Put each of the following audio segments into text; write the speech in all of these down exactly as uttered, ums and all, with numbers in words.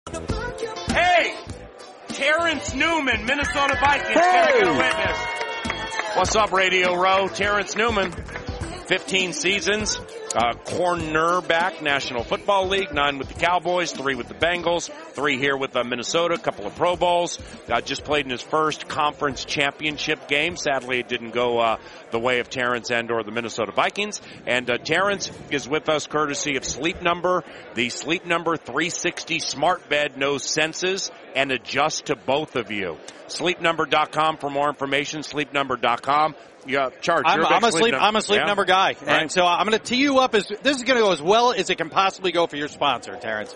Hey, Terrence Newman, Minnesota Vikings. Hey. Can I get a witness? What's up, Radio Row? Terrence Newman, fifteen seasons, uh, cornerback, National Football League, nine with the Cowboys, three with the Bengals, three here with uh, Minnesota, a couple of Pro Bowls. Uh, just played in his first conference championship game. Sadly, it didn't go uh, the way of Terrence and or the Minnesota Vikings. And uh, Terrence is with us courtesy of Sleep Number. The Sleep Number three sixty smart bed knows senses and adjusts to both of you. sleep number dot com for more information, sleep number dot com. Yeah, Charge. I'm, You're a big I'm a sleep, sleep. num- I'm a sleep yeah? number guy, Right. and so I'm going to tee you up as this is going to go as well as it can possibly go for your sponsor, Terrence.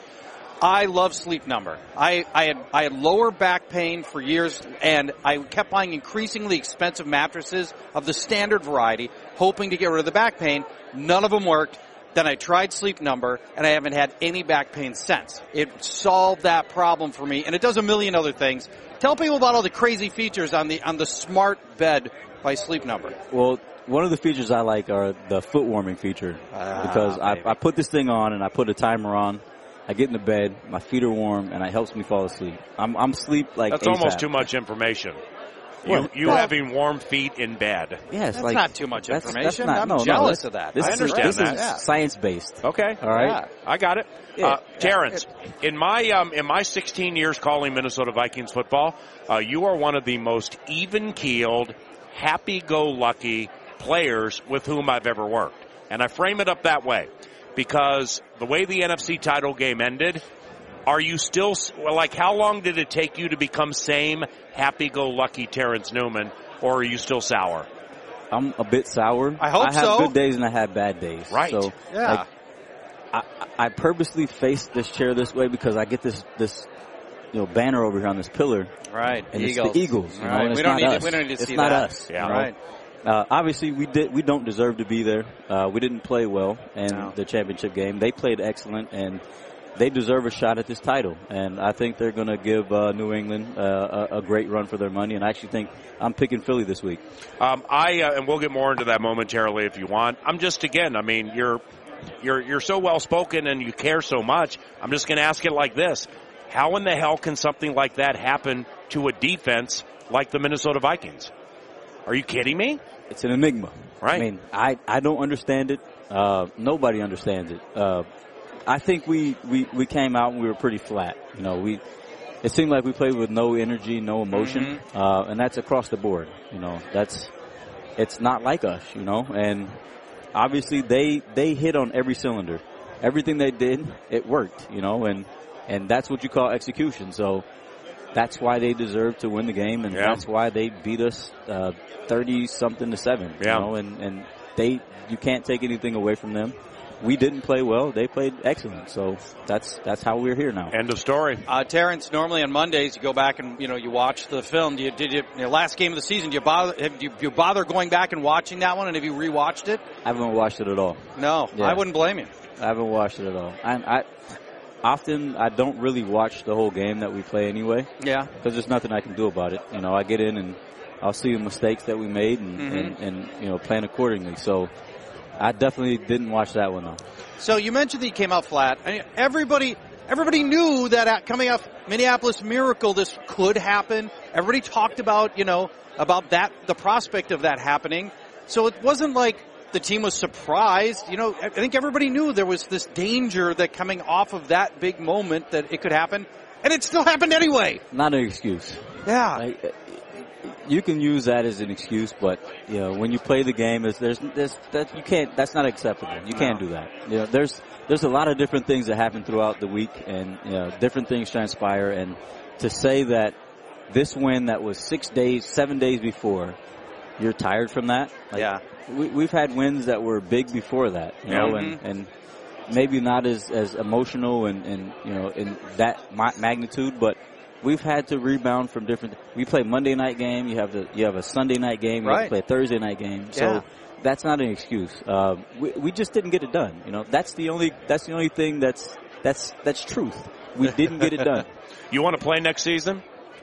I love Sleep Number. I, I had I had lower back pain for years, and I kept buying increasingly expensive mattresses of the standard variety, hoping to get rid of the back pain. None of them worked. Then I tried Sleep Number, and I haven't had any back pain since. It solved that problem for me, and it does a million other things. Tell people about all the crazy features on the on the smart bed by Sleep Number. Well, one of the features I like are the foot warming feature Ah, because I, baby. I put this thing on and I put a timer on. I get in the bed, my feet are warm, and it helps me fall asleep. I'm I'm sleep like That's ASAP. almost too much information. You, What? you Well- having warm feet in bed. Yeah, it's That's like, not too much that's- that's information. not- I'm no, no, jealous that's- of that. This I is, understand this that. is Yeah. science based. Okay. All right. Yeah. I got it. Yeah. Uh, Terrence, in my um, in my sixteen years calling Minnesota Vikings football, uh, you are one of the most even-keeled, happy-go-lucky players with whom I've ever worked. And I frame it up that way because the way the N F C title game ended, are you still, well, like, how long did it take you to become same happy-go-lucky Terrence Newman, or are you still sour? I'm a bit sour. I hope I have so. good days and I have bad days. Right. So, Yeah. like, I, I purposely face this chair this way because I get this, this, you know, banner over here on this pillar. Right. And Eagles. it's the Eagles. You know, Right. and We it's don't not need to- us. we don't need to it's see not that. us. Yeah. you know? Right. Uh, obviously, we did. We don't deserve to be there. Uh, we didn't play well in No. the championship game. They played excellent, and they deserve a shot at this title. And I think they're going to give uh, New England uh, a, a great run for their money. And I actually think I'm picking Philly this week. Um, I uh, and we'll get more into that momentarily if you want. I'm just again. I mean, you're you're you're so well spoken and you care so much. I'm just going to ask it like this: how in the hell can something like that happen to a defense like the Minnesota Vikings? Are you kidding me? It's an enigma. Right. I mean, I, I don't understand it. Uh, nobody understands it. Uh, I think we, we, we came out and we were pretty flat. You know, we it seemed like we played with no energy, no emotion, Mm-hmm. uh, and that's across the board. You know, that's it's not like us. You know, and obviously they they hit on every cylinder. Everything they did, it worked. You know, and and that's what you call execution. So that's why they deserve to win the game, and Yeah. that's why they beat us uh, thirty something to seven. Yeah. You know, and and they you can't take anything away from them. We didn't play well; they played excellent. So that's that's how we're here now. End of story. Uh, Terrence, normally on Mondays you go back and you know you watch the film. Do you, did you, your last game of the season? Do you bother? Have you, you bother going back and watching that one? And have you rewatched it? I haven't watched it at all. No, Yeah. I wouldn't blame you. I haven't watched it at all. I, I often I don't really watch the whole game that we play anyway Yeah. because there's nothing I can do about it. You know, I get in and I'll see the mistakes that we made and, Mhm. and, and you know plan accordingly. So I definitely didn't watch that one though. So you mentioned that you came out flat. I mean, everybody, everybody knew that at coming off Minneapolis Miracle, this could happen. Everybody talked about, you know, about that, the prospect of that happening. So it wasn't like the team was surprised. You know, I think everybody knew there was this danger that coming off of that big moment that it could happen, and it still happened anyway. Not an excuse. Yeah. Like, you can use that as an excuse, but you know when you play the game, is there's there's that you can't. That's not acceptable. You can't do that. You know, there's there's a lot of different things that happen throughout the week, and you know, different things transpire. And to say that this win that was six days, seven days before, you're tired from that. Like, Yeah. we, we've had wins that were big before that, you Yeah. know, Mhm. and and maybe not as as emotional and and you know in that ma- magnitude, but we've had to rebound from different. We play Monday night game. You have the you have a Sunday night game. You have Right. to play a Thursday night game. So Yeah. that's not an excuse. Uh, we we just didn't get it done. You know, that's the only that's the only thing that's that's that's truth. We didn't get it done. You want to play next season?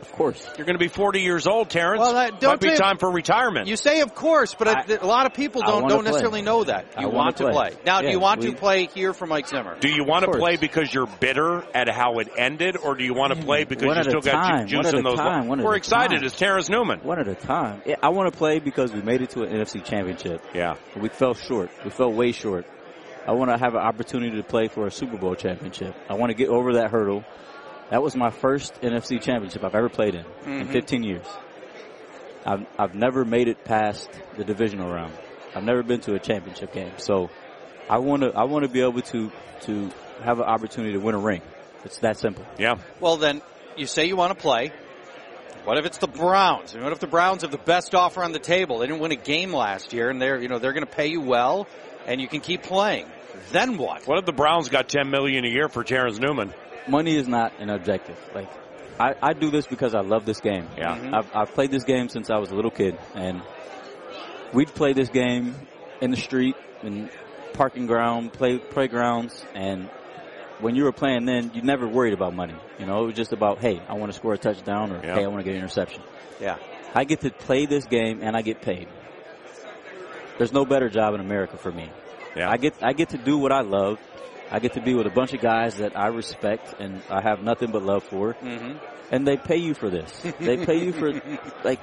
Of course. You're going to be forty years old, Terrence. Well, that, don't Might be say- time for retirement. You say of course, but I- a, a lot of people I don't wanna don't necessarily play. know that. I You wanna want to play. play. Now, do Yeah, you want we- to play here for Mike Zimmer? Do you want Of to course. play because you're bitter at how it ended, or do you want to play because One you at a still got time. ju- One juice at in a those? time. One at We're a excited time. as Terrence Newman. One at a time. Yeah, I want to play because we made it to an N F C championship. Yeah. We fell short. We fell way short. I want to have an opportunity to play for a Super Bowl championship. I want to get over that hurdle. That was my first N F C championship I've ever played in Mm-hmm. in fifteen years. I've I've never made it past the divisional round. I've never been to a championship game. So I want to I want to be able to to have an opportunity to win a ring. It's that simple. Yeah. Well, then you say you want to play. What if it's the Browns? And what if the Browns have the best offer on the table? They didn't win a game last year, and they're you know they're going to pay you well, and you can keep playing. Then what? What if the Browns got ten million dollars a year for Terrence Newman? Money is not an objective. Like I, I do this because I love this game. Yeah. Mhm. I've, I've played this game since I was a little kid, and we'd play this game in the street, in parking ground, play playgrounds, and when you were playing then, you never worried about money. You know, it was just about, hey, I want to score a touchdown, or Yeah. hey, I want to get an interception. Yeah. I get to play this game, and I get paid. There's no better job in America for me. Yeah. I get I get to do what I love. I get to be with a bunch of guys that I respect and I have nothing but love for. Mm-hmm. And they pay you for this. They pay you for, like,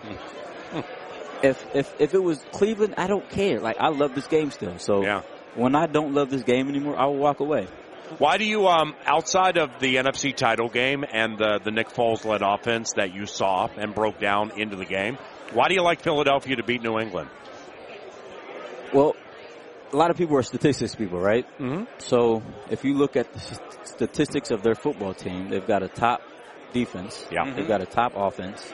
if if if it was Cleveland, I don't care. Like, I love this game still. So Yeah. when I don't love this game anymore, I will walk away. Why do you, um, outside of the N F C title game and the, the Nick Foles-led offense that you saw and broke down into the game, why do you like Philadelphia to beat New England? Well, a lot of people are statistics people, right? Mm-hmm. So if you look at the s- statistics of their football team, they've got a top defense. Yeah. They've got a top offense.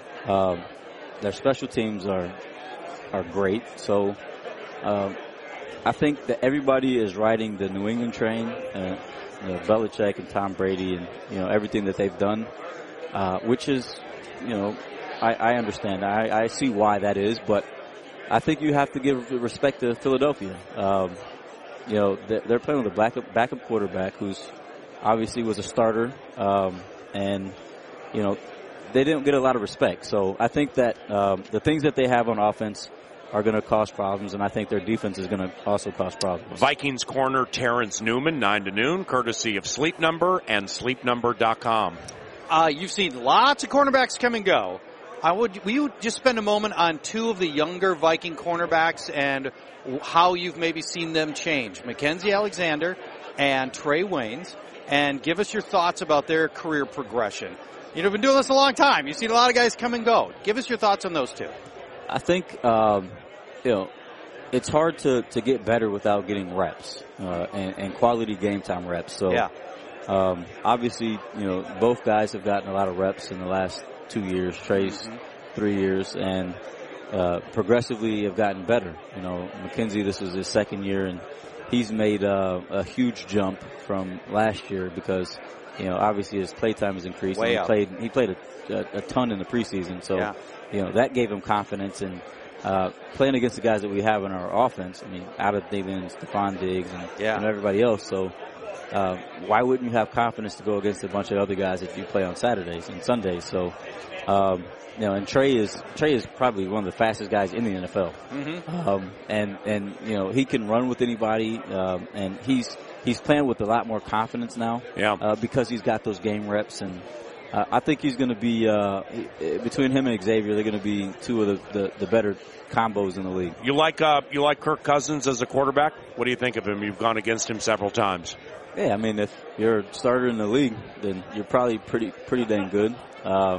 Um, their special teams are are great. So um, I think that everybody is riding the New England train. Uh, you know, Belichick and Tom Brady and, you know, everything that they've done, uh, which is, you know, I, I understand. I, I see why that is, but I think you have to give respect to Philadelphia. Um, you know, they're, they're playing with a backup, backup quarterback who's obviously was a starter, um, and, you know, they didn't get a lot of respect. So I think that um, the things that they have on offense are going to cause problems, and I think their defense is going to also cause problems. Vikings corner Terrence Newman, nine to noon, courtesy of Sleep Number and sleep number dot com. Uh, you've seen lots of cornerbacks come and go. I would, will you just spend a moment on two of the younger Viking cornerbacks and how you've maybe seen them change? Mackenzie Alexander and Trey Waynes, and give us your thoughts about their career progression. You've been doing this a long time. You've seen a lot of guys come and go. Give us your thoughts on those two. I think, um, you know, it's hard to, to get better without getting reps uh, and, and quality game time reps. So, Yeah. um, obviously, you know, both guys have gotten a lot of reps in the last two years. Trey's Mm-hmm. three years, and uh, progressively have gotten better. You know, McKenzie, this was his second year, and he's made uh, a huge jump from last year because, you know, obviously his play time has increased. Way and he up. played he played a, a, a ton in the preseason, so Yeah. you know that gave him confidence. And uh, playing against the guys that we have in our offense, I mean, Abbott Thielen, Stephon Diggs, and, Yeah. and everybody else. So uh, why wouldn't you have confidence to go against a bunch of other guys if you play on Saturdays and Sundays? So. Um, you know, and Trey is Trey is probably one of the fastest guys in the N F L. Mm-hmm. Um, and and you know he can run with anybody, um, and he's he's playing with a lot more confidence now. Yeah. Uh, because he's got those game reps, and uh, I think he's going to be uh, between him and Xavier, they're going to be two of the, the, the better combos in the league. You like uh, you like Kirk Cousins as a quarterback? What do you think of him? You've gone against him several times. Yeah, I mean, if you're a starter in the league, then you're probably pretty pretty dang good. Uh,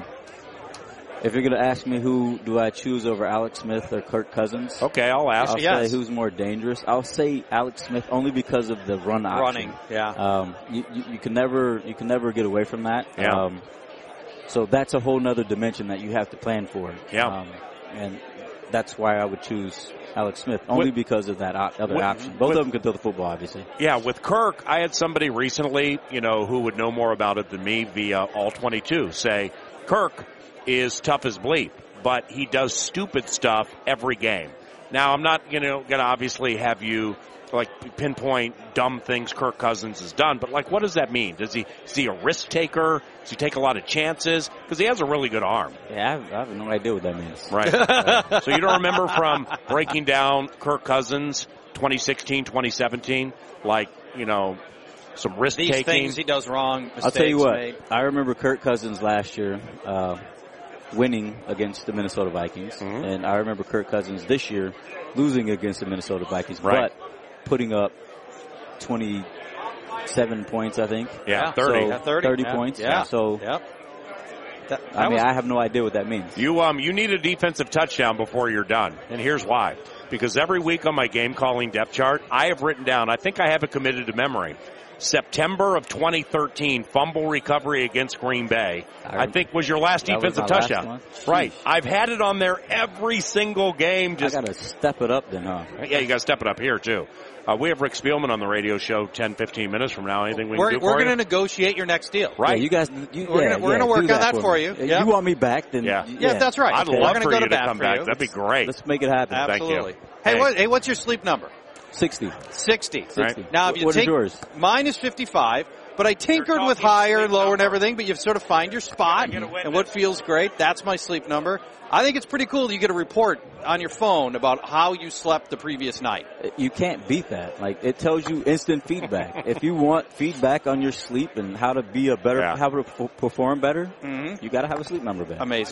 If you're going to ask me who do I choose over Alex Smith or Kirk Cousins, Okay, I'll ask. I'll Yes. say who's more dangerous. I'll say Alex Smith only because of the run option. Running, yeah. Um, you, you, you can never you can never get away from that. Yeah. Um, so that's a whole nother dimension that you have to plan for. Yeah. Um, and that's why I would choose Alex Smith only With- because of that op- other with- option. Both with- of them can throw the football, obviously. Yeah, with Kirk, I had somebody recently, you know, who would know more about it than me via All twenty-two say, Kirk is tough as bleep, but he does stupid stuff every game. Now, I'm not, you know, going to obviously have you like pinpoint dumb things Kirk Cousins has done, but like, what does that mean? Does he is he a risk taker? Does he take a lot of chances? Because he has a really good arm. Yeah, I have, I have no idea what that means. Right. uh, so you don't remember from breaking down Kirk Cousins twenty sixteen, twenty seventeen, like, you know, some risk These taking. things he does wrong. Mistakes I'll tell you what. Made. I remember Kirk Cousins last year uh, winning against the Minnesota Vikings, mm-hmm. and I remember Kirk Cousins this year losing against the Minnesota Vikings, right. but putting up twenty-seven points, I think. Yeah, yeah thirty. So yeah, thirty. thirty yeah. points. Yeah. So, yep. That, that I mean, was, I have no idea what that means. You um you need a defensive touchdown before you're done, and here's why. Because every week on my game calling depth chart, I have written down, I think I have it committed to memory, September of twenty thirteen, fumble recovery against Green Bay, I, I think was your last that defensive was my touchdown. last Right. I've had it on there every single game. Just I got to step it up then, huh? Yeah, you got to step it up here, too. Uh, we have Rick Spielman on the radio show ten, fifteen minutes from now. Anything we we're can do we're for going to you? negough your next deal. Right. Yeah, you guys, you, We're yeah, gonna- we're yeah, gonna work do on that me. for you. If Yep. you want me back, then Yeah. yeah, Yeah, that's right. I'd We're love gonna for go you to to bat come for back. you. That'd be great. Let's make it happen. Thank you. Absolutely. Hey, Hey. what, hey, what's your sleep number? sixty. sixty. sixty. Now, if you what take is yours? mine is fifty-five, but I tinkered with higher, lower, and everything. But you sort of find your spot and what feels great. That's my sleep number. I think it's pretty cool that you get a report on your phone about how you slept the previous night. You can't beat that. Like, it tells you instant feedback. If you want feedback on your sleep and how to be a better, Yeah. how to p- perform better, Mm-hmm. you got to have a sleep number back. Amazing.